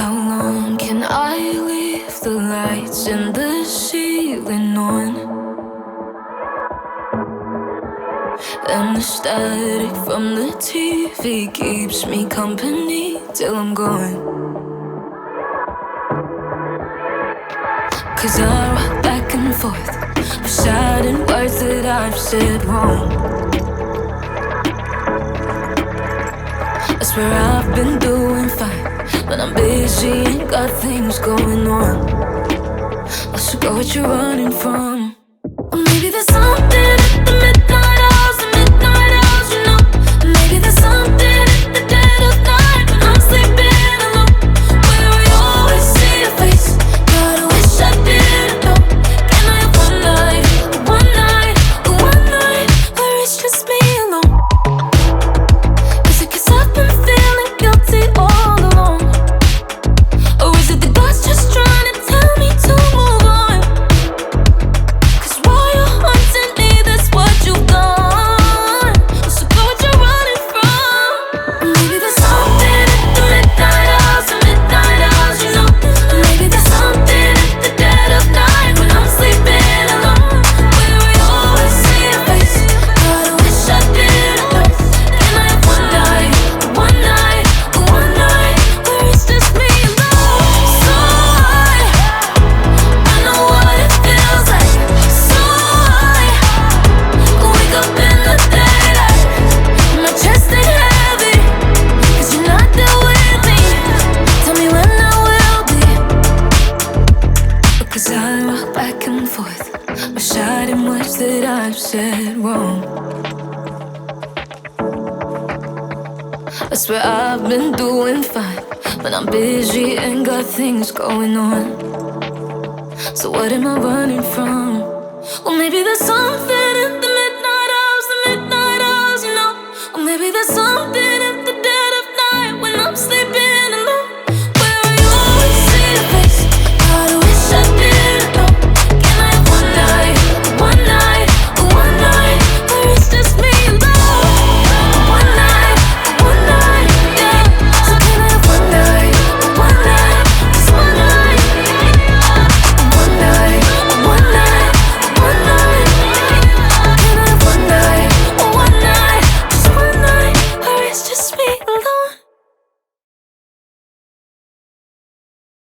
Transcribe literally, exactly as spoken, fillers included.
How long can I leave the lights in the ceiling on? And the static from the T V keeps me company till I'm gone. Cause I rock back and forth, reciting words that I've said wrong. I swear I've been doing fine, but I'm busy and got things going on. I should go what you're running from. Or maybe there's something at the midnight hours, the midnight hours, you know. Maybe there's something at the dead of night when I'm sleeping alone, where I always see your face. God, I wish I didn't know. Can I have one night, one night, one night where it's just me alone? Is it cause I've been feeling guilty all along? Or is it the gods just trying to tell me to move on? Cause while you're haunting me, that's what you've done. So go what you're running from. Maybe there's something at the midnight hours, the midnight hours, you know. Maybe there's something at the dead of night when I'm sleeping alone, where we always see your face. God, I wish I didn't know. Can I have one night, one night, one night where it's just me alone? So I, I know what it feels like. So I wake up in the daylight, my chest ain't heavy, cause you're not there with me. Tell me when I will be. Because I rock back and forth, reciting words that I've said wrong. I swear I've been doing fine, but I'm busy and got things going on. So what am I running from? Well, maybe there's something